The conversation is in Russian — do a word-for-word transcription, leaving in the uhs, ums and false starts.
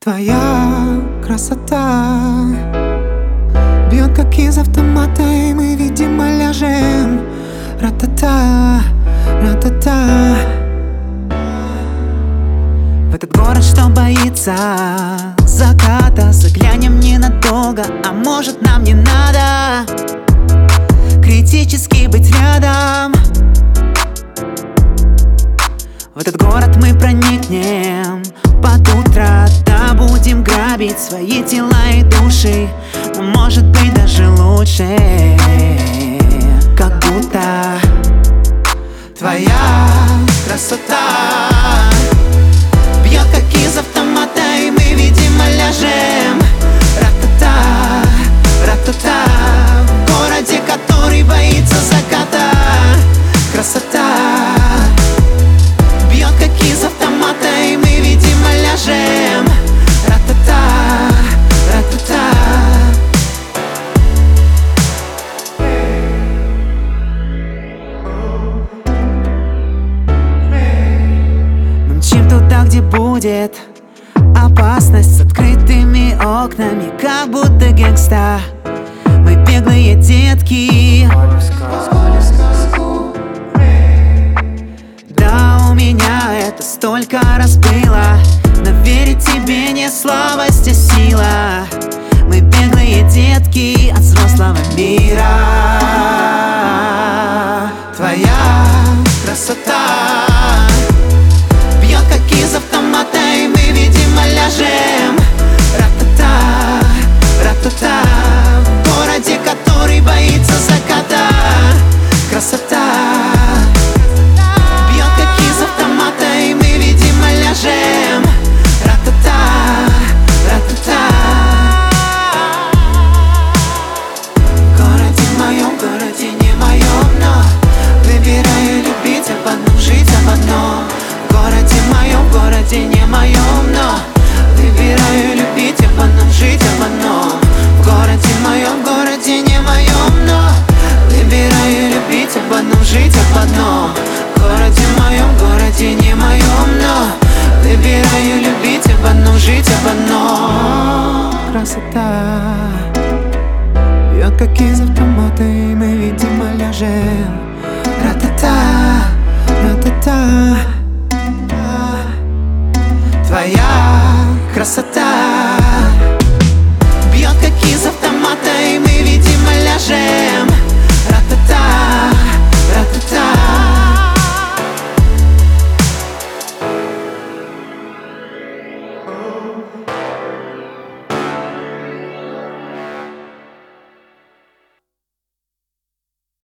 Твоя красота бьет как из автомата, и мы, видимо, ляжем. Ра-та-та, ра-та-та. В этот город, что боится заката, заглянем ненадолго, а может, нам не надо критически быть рядом. В этот город мы проникнем под утро, да будем грабить свои тела и души, но может быть даже лучше, как будто твоя красота бьет как из автомата, и мы, видимо, ляжем. Ра-та-та, ра-та-та. В городе, который боится заката, красота бьет как из автомата, и мы, видимо, ляжем. Ра-та-та, ра-та-та. Мы мчим туда, где будет опасность, с открытыми окнами, как будто гэнгста. Мы беглые детки. Да, у меня это столько раз было, но верить тебе не слабость, а сила. Мы беглые детки от взрослого мира. Твоя красота бьет как из автомата, и мы, видимо, ляжем. Ра-та-та, ра-та-та. В городе, который боится заката, красота бьет как из автомата, и мы, видимо, ляжем. Ра-та-та, ра-та-та. В городе моем, городе не моем, но выбираю любить об одном, жить об одном. В городе моем, городе не моем, но выбираю любить об одном, жить об одном. В городе моем, городе не моем, но выбираю любить об одном, жить об одном. В городе моем, городе не моем, но выбираю любить об одном, жить об одном. Красота бьет как из автомата, и мы, видимо, ляжем. Ра-та-та, ра-та-та. Твоя красота бьет как из автомата, и мы, видимо, ляжем.